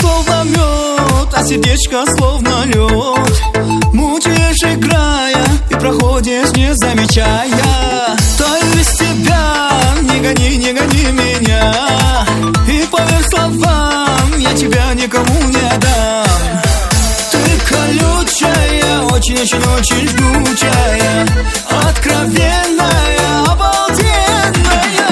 словно мед, а сердечко словно лед. Мучаешь, играя, и проходишь, не замечая. Таю без тебя, не гони меня. И поверь словам, я тебя никому не отдам. Ты колючая, очень-очень-очень жгучая, откровенная, обалденная,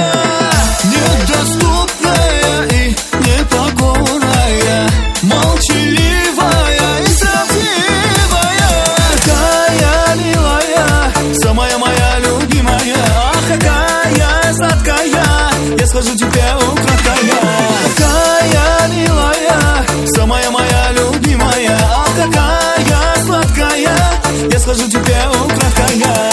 недоступная и непокорная, молчаливая и правдивая. Какая милая, самая моя любимая, ах, какая сладкая, я скажу тебе украдкая. Какая милая, самая моя любимая, ах, какая сладкая, я скажу тебе украдкая.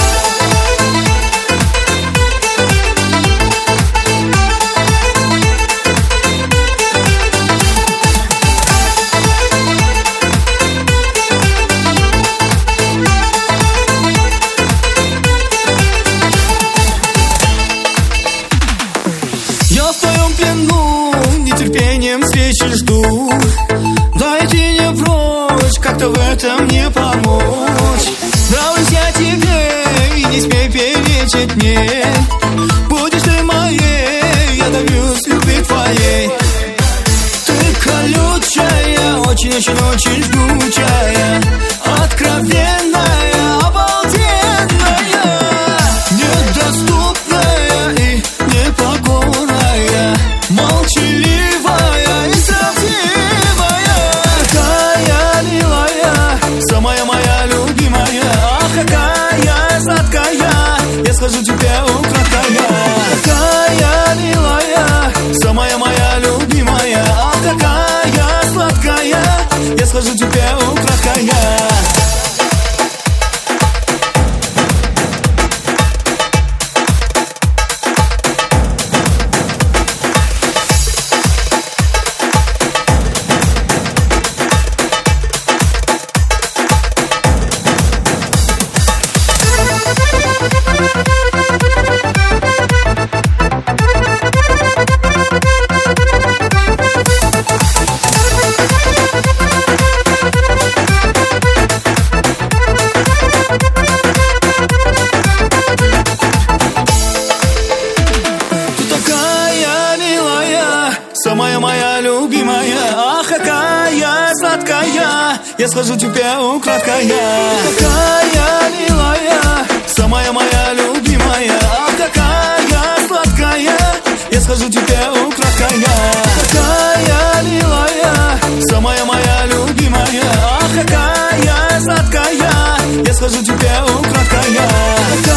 Я в твоем плену, нетерпением встречи жду. Дайте не прочь, как-то в этом не помочь. Нравлюсь я тебе, и не смей перечить мне. Будешь ты моей, я добьюсь любви твоей. Ты колючая, очень-очень-очень жгучая, откровенная, обалденная, недоступная и непокорная, молчаливая и правдивая. Какая милая, самая моя любимая, ах, какая сладкая, я скажу тебе украдкая. Какая милая, самая моя любимая, ах, какая сладкая, я скажу тебе украдкая. Самая моя любимая, ах, какая сладкая, я скажу тебе украдкая. Какая милая, самая моя любимая, ах, какая сладкая, я скажу тебе украдкая. Какая милая, самая моя любимая, ах, какая сладкая, я скажу тебе украдкая.